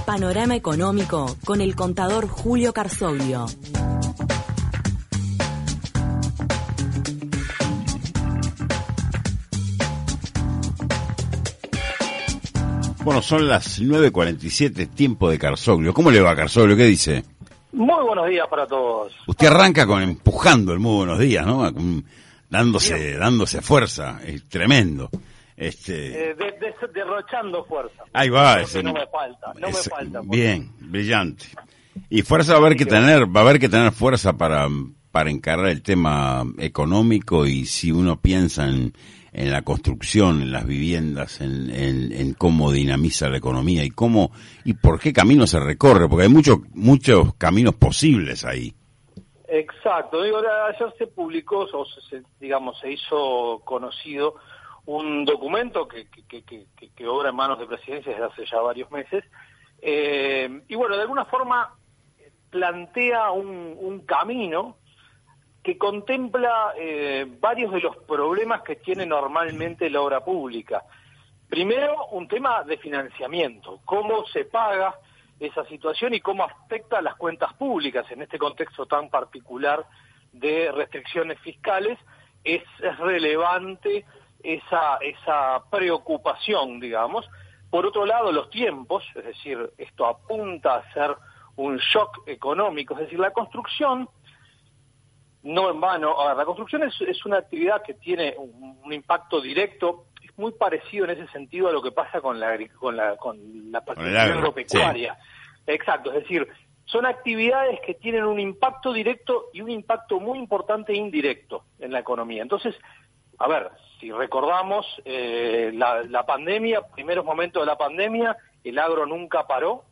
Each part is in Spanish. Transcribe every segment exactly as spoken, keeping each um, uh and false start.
Panorama Económico con el contador Julio Carzoglio. Bueno, son las nueve cuarenta y siete, tiempo de Carzoglio. ¿Cómo le va, Carzoglio? ¿Qué dice? Muy buenos días para todos. Usted arranca con empujando el muy buenos días, ¿no? Con, dándose Bien. dándose fuerza, es tremendo. Este... Eh, de, de, derrochando fuerza. Ahí va. Ese, no me falta, no ese, me falta. Bien, brillante. Y fuerza va a haber que tener, va a haber que tener fuerza para, para encarar el tema económico, y si uno piensa en... en la construcción, en las viviendas, en, en, en cómo dinamiza la economía y cómo y por qué camino se recorre, porque hay muchos muchos caminos posibles ahí. Exacto. Digo, ayer se publicó, o se, digamos, se hizo conocido un documento que, que, que, que, que obra en manos de Presidencia desde hace ya varios meses, eh, y bueno, de alguna forma plantea un, un camino que contempla eh, varios de los problemas que tiene normalmente la obra pública. Primero, un tema de financiamiento, cómo se paga esa situación y cómo afecta a las cuentas públicas en este contexto tan particular de restricciones fiscales. Es, es relevante esa, esa preocupación, digamos. Por otro lado, los tiempos, es decir, esto apunta a ser un shock económico, es decir, la construcción. No en vano, ahora, la construcción es, es una actividad que tiene un, un impacto directo, es muy parecido en ese sentido a lo que pasa con la con la con la actividad agropecuaria. Sí. Exacto, es decir, son actividades que tienen un impacto directo y un impacto muy importante indirecto en la economía. Entonces, a ver, si recordamos eh, la, la pandemia, primeros momentos de la pandemia, el agro nunca paró.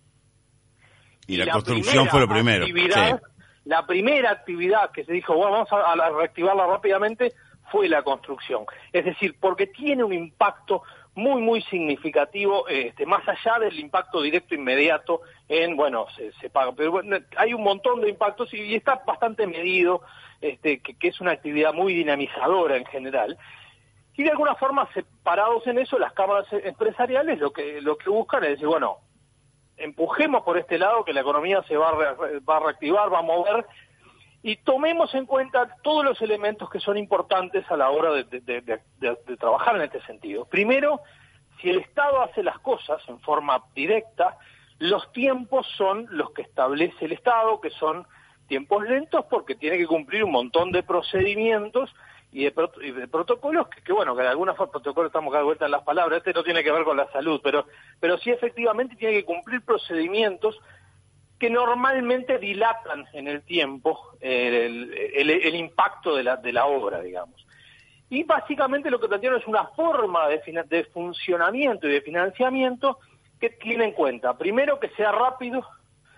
Y, y la, la construcción fue lo primero. Actividad, sí. La primera actividad que se dijo, bueno, vamos a, a reactivarla rápidamente, fue la construcción. Es decir, porque tiene un impacto muy, muy significativo, este, más allá del impacto directo inmediato en, bueno, se, se paga. Pero bueno, hay un montón de impactos y, y está bastante medido, este, que, que es una actividad muy dinamizadora en general. Y de alguna forma, separados en eso, las cámaras empresariales lo que, lo que buscan es decir, bueno, empujemos por este lado que la economía se va a, re, va a reactivar, va a mover, y tomemos en cuenta todos los elementos que son importantes a la hora de, de, de, de, de, de trabajar en este sentido. Primero, si el Estado hace las cosas en forma directa, los tiempos son los que establece el Estado, que son tiempos lentos porque tiene que cumplir un montón de procedimientos y de, pro, y de protocolos que, que, bueno, que de alguna forma, protocolo estamos cada vuelta en las palabras, este no tiene que ver con la salud, pero, pero sí efectivamente tiene que cumplir procedimientos que normalmente dilatan en el tiempo eh, el, el, el impacto de la, de la obra, digamos. Y básicamente lo que plantearon es una forma de, de funcionamiento y de financiamiento que tiene en cuenta, primero, que sea rápido,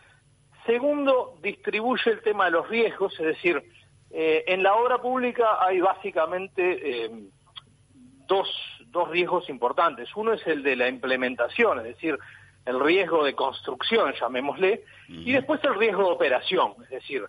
segundo, distribuye el tema de los riesgos, es decir, Eh, en la obra pública hay básicamente eh, dos, dos riesgos importantes. Uno es el de la implementación, es decir, el riesgo de construcción, llamémosle, uh-huh. y después el riesgo de operación, es decir,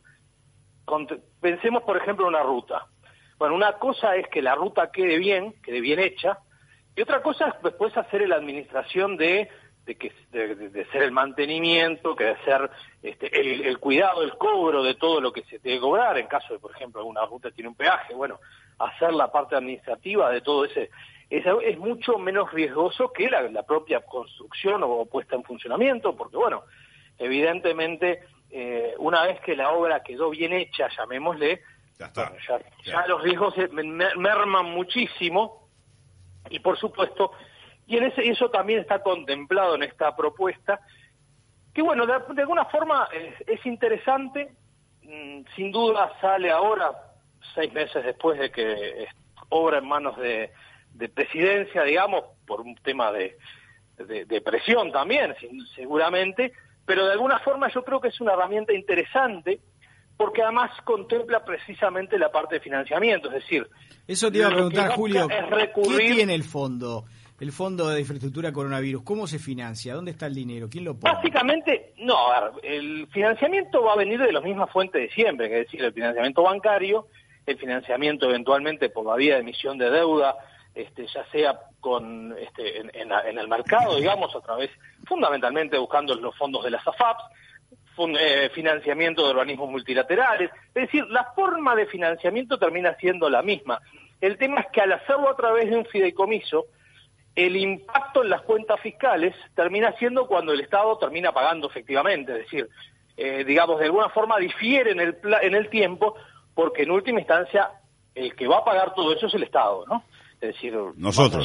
pensemos por ejemplo en una ruta. Bueno, una cosa es que la ruta quede bien, quede bien hecha, y otra cosa es después hacer la administración de de que de, de, de ser el mantenimiento, que de ser este, el, el cuidado, el cobro de todo lo que se tiene que cobrar, en caso de, por ejemplo, alguna ruta tiene un peaje, bueno, hacer la parte administrativa de todo ese, eso es mucho menos riesgoso que la, la propia construcción o puesta en funcionamiento, porque bueno, evidentemente, eh, una vez que la obra quedó bien hecha, llamémosle, ya, está. Bueno, ya, ya los riesgos se merman muchísimo, y por supuesto, y en ese, eso también está contemplado en esta propuesta, que bueno, de, de alguna forma es, es interesante, mm, sin duda sale ahora, seis meses después de que obra en manos de, de Presidencia, digamos, por un tema de, de, de presión también, sin, seguramente, pero de alguna forma yo creo que es una herramienta interesante, porque además contempla precisamente la parte de financiamiento, es decir... Eso te iba a preguntar, Julio, recurrir... ¿qué tiene el fondo? El Fondo de Infraestructura Coronavirus, ¿cómo se financia? ¿Dónde está el dinero? ¿Quién lo pone? Básicamente, no, a ver, el financiamiento va a venir de las mismas fuentes de siempre, es decir, el financiamiento bancario, el financiamiento eventualmente por la vía de emisión de deuda este, ya sea con este, en, en, en el mercado, digamos, a través, fundamentalmente buscando los fondos de las A F A Ps, eh, financiamiento de organismos multilaterales, es decir, la forma de financiamiento termina siendo la misma. El tema es que al hacerlo a través de un fideicomiso, el impacto en las cuentas fiscales termina siendo cuando el Estado termina pagando efectivamente, es decir, eh, digamos, de alguna forma difiere en el, en el tiempo, porque en última instancia el que va a pagar todo eso es el Estado, ¿no? Es decir, nosotros.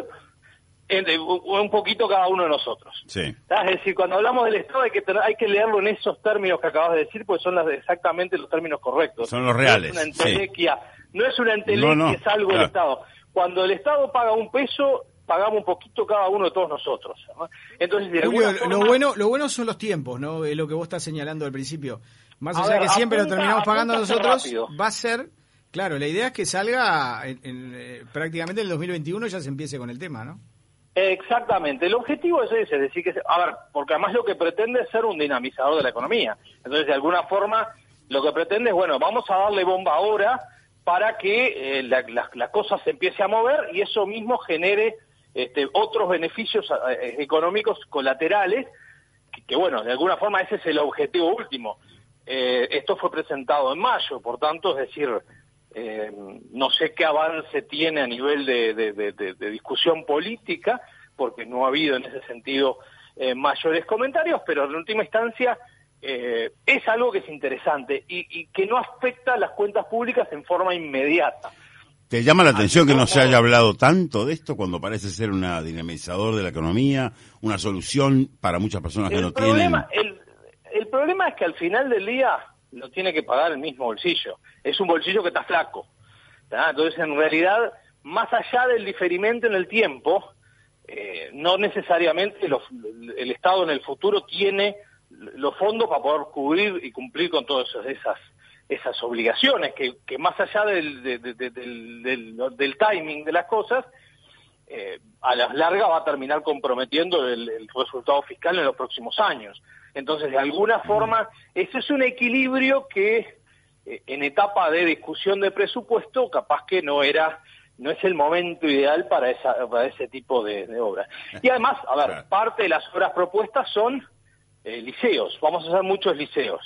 De, de, un poquito cada uno de nosotros. Sí. Es decir, cuando hablamos del Estado hay que tener, hay que leerlo en esos términos que acabas de decir, porque son las, exactamente los términos correctos. Son los reales. No es una entelequia, sí. no es una entelequia, no, no, es algo claro. del Estado. Cuando el Estado paga un peso, pagamos un poquito cada uno de todos nosotros, ¿no? Entonces, de Julio, forma, lo bueno lo bueno son los tiempos, ¿no? Es lo que vos estás señalando al principio. Más allá ver, de que siempre apunta, lo terminamos pagando nosotros, rápido. va a ser, claro, la idea es que salga en, en, eh, prácticamente en el dos mil veintiuno ya se empiece con el tema, ¿no? Exactamente, el objetivo es ese, es decir, que, a ver, porque además lo que pretende es ser un dinamizador de la economía. Entonces, de alguna forma, lo que pretende es, bueno, vamos a darle bomba ahora para que eh, la, la, la cosa se empiece a mover y eso mismo genere este, otros beneficios eh, económicos colaterales, que, que, bueno, de alguna forma ese es el objetivo último. Eh, esto fue presentado en mayo, por tanto, es decir, eh, no sé qué avance tiene a nivel de, de, de, de, de discusión política, porque no ha habido en ese sentido eh, mayores comentarios, pero en última instancia eh, es algo que es interesante y, y que no afecta a las cuentas públicas en forma inmediata. ¿Te llama la atención que no se haya hablado tanto de esto cuando parece ser un dinamizador de la economía, una solución para muchas personas que el no problema, tienen? El, el problema es que al final del día lo tiene que pagar el mismo bolsillo. Es un bolsillo que está flaco, ¿tá? Entonces, en realidad, más allá del diferimento en el tiempo, eh, no necesariamente los, el Estado en el futuro tiene los fondos para poder cubrir y cumplir con todas esas esas obligaciones, que, que más allá del, de, de, de, del, del, del timing de las cosas, eh, a la larga va a terminar comprometiendo el, el resultado fiscal en los próximos años. Entonces, de alguna forma, ese es un equilibrio que eh, en etapa de discusión de presupuesto, capaz que no era, no es el momento ideal para esa, para ese tipo de, de obras. Y además, a ver, parte de las obras propuestas son eh, liceos. Vamos a hacer muchos liceos.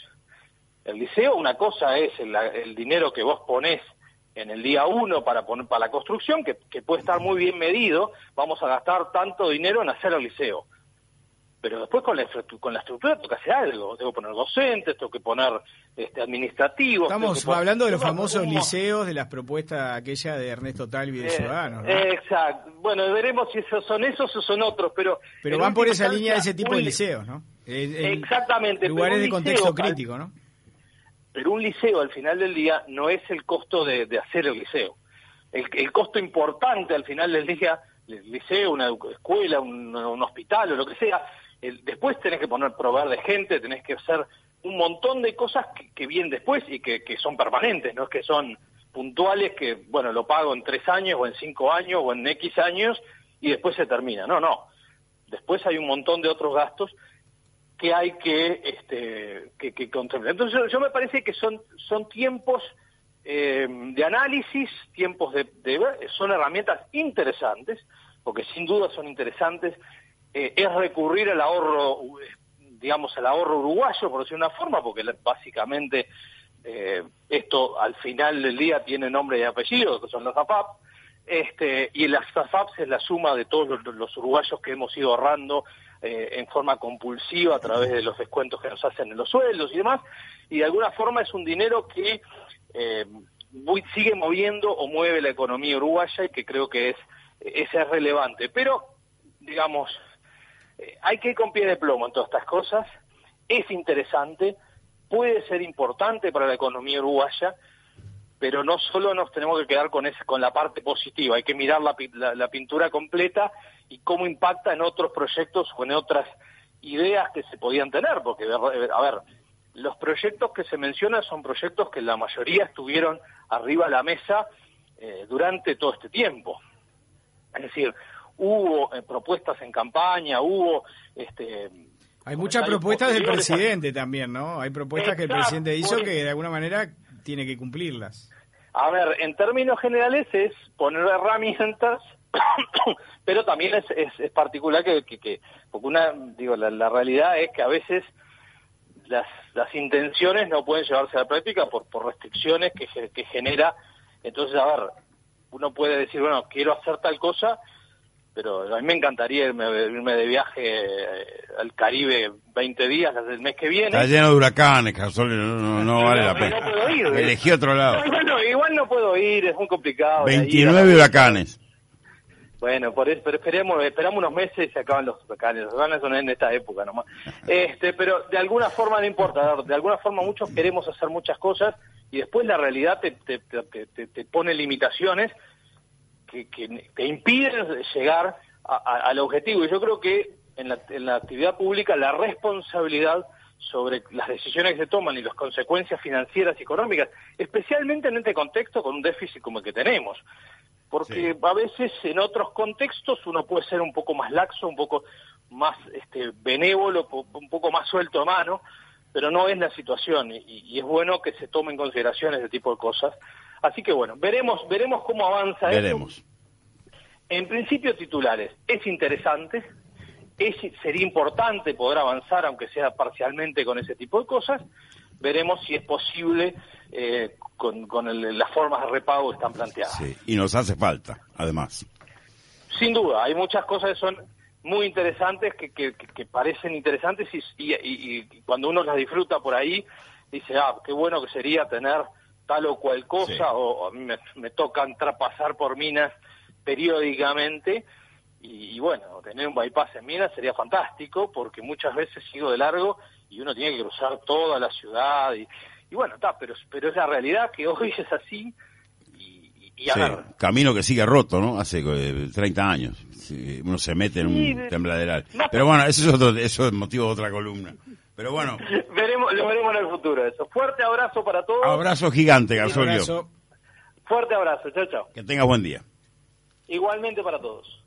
El liceo, una cosa es el, el dinero que vos ponés en el día uno para poner para la construcción, que, que puede estar muy bien medido. Vamos a gastar tanto dinero en hacer el liceo. Pero después con la, con la estructura tengo que hacer algo. Tengo que poner docentes, tengo que poner este, administrativos. Estamos poner, hablando de los tengo, famosos como, liceos, de las propuestas aquella de Ernesto Talvi de eh, Ciudadanos, ¿no? Exacto. Bueno, veremos si esos son esos o son otros, pero... Pero van por esa línea de ese tipo de liceos, ¿no? En, en exactamente. Lugares de contexto liceo, crítico, ¿no? Pero un liceo al final del día no es el costo de, de hacer el liceo. El, el costo importante al final del día, el liceo, una escuela, un, un hospital o lo que sea, el, después tenés que poner, proveer de gente, tenés que hacer un montón de cosas que, que vienen después y que, que son permanentes, no es que son puntuales, que bueno, lo pago en tres años o en cinco años o en X años y después se termina. No, no. Después hay un montón de otros gastos que hay que este que, que contemplar. Entonces yo, yo me parece que son son tiempos eh, de análisis, tiempos de, de son herramientas interesantes, porque sin duda son interesantes. Eh, es recurrir al ahorro, digamos, al ahorro uruguayo, por decir una forma, porque básicamente eh, esto al final del día tiene nombre y apellido, que son los A F A P, este, y las A F A P es la suma de todos los, los uruguayos que hemos ido ahorrando Eh, en forma compulsiva a través de los descuentos que nos hacen en los sueldos y demás, y de alguna forma es un dinero que eh, muy, sigue moviendo o mueve la economía uruguaya y que creo que es, es relevante. Pero, digamos, eh, hay que ir con pie de plomo en todas estas cosas, es interesante, puede ser importante para la economía uruguaya, pero no solo nos tenemos que quedar con ese, con la parte positiva, hay que mirar la, la, la pintura completa y cómo impacta en otros proyectos o en otras ideas que se podían tener, porque, a ver, los proyectos que se mencionan son proyectos que la mayoría estuvieron arriba de la mesa eh, durante todo este tiempo. Es decir, hubo eh, propuestas en campaña, hubo... este Hay muchas propuestas del presidente también, ¿no? Hay propuestas Exacto, que el presidente hizo que de alguna manera tiene que cumplirlas. A ver, en términos generales es poner herramientas, pero también es, es, es particular que, que, que porque una, digo, la, la realidad es que a veces las, las intenciones no pueden llevarse a la práctica por, por restricciones que, que genera. Entonces, a ver, uno puede decir, bueno, quiero hacer tal cosa, pero a mí me encantaría irme, irme de viaje al Caribe veinte días el mes que viene. Está lleno de huracanes, Carzolio, no, no, no vale la pena. No puedo ir. Elegí otro lado. No, igual, no, igual no puedo ir, es muy complicado. veintinueve huracanes. Bueno, por eso, pero esperemos, esperamos unos meses y se acaban los huracanes. Los huracanes son en esta época nomás. Este, pero de alguna forma no importa, de alguna forma muchos queremos hacer muchas cosas y después la realidad te, te, te, te, te pone limitaciones que, que te impiden llegar a, a, al objetivo. Y yo creo que en la, en la actividad pública la responsabilidad sobre las decisiones que se toman y las consecuencias financieras y económicas, especialmente en este contexto con un déficit como el que tenemos. Porque sí, a veces en otros contextos uno puede ser un poco más laxo, un poco más este, benévolo, un poco más suelto de mano, pero no es la situación y, y es bueno que se tomen en consideración ese tipo de cosas. Así que bueno, veremos veremos cómo avanza veremos. Esto. En principio titulares, es interesante, es, sería importante poder avanzar, aunque sea parcialmente con ese tipo de cosas. Veremos si es posible eh, con, con el, las formas de repago que están planteadas. Sí, y nos hace falta, además. Sin duda, hay muchas cosas que son muy interesantes, que, que, que parecen interesantes y, y, y, y cuando uno las disfruta por ahí, dice, ah, qué bueno que sería tener tal o cual cosa, sí, o, o a mí me, me toca entrar, pasar por minas periódicamente, y, y bueno, tener un bypass en minas sería fantástico, porque muchas veces sigo de largo y uno tiene que cruzar toda la ciudad, y, y bueno, está, pero, pero es la realidad que hoy es así, y, y a sí, ver. Camino que sigue roto, ¿no? Hace eh, treinta años, sí, uno se mete en sí, un tembladeral. No, pero bueno, eso es, otro, eso es motivo de otra columna. Pero bueno. veremos, lo veremos en el futuro eso. Fuerte abrazo para todos. Abrazo gigante, Gasolio. Fuerte abrazo, chao, chao. Que tengas buen día. Igualmente para todos.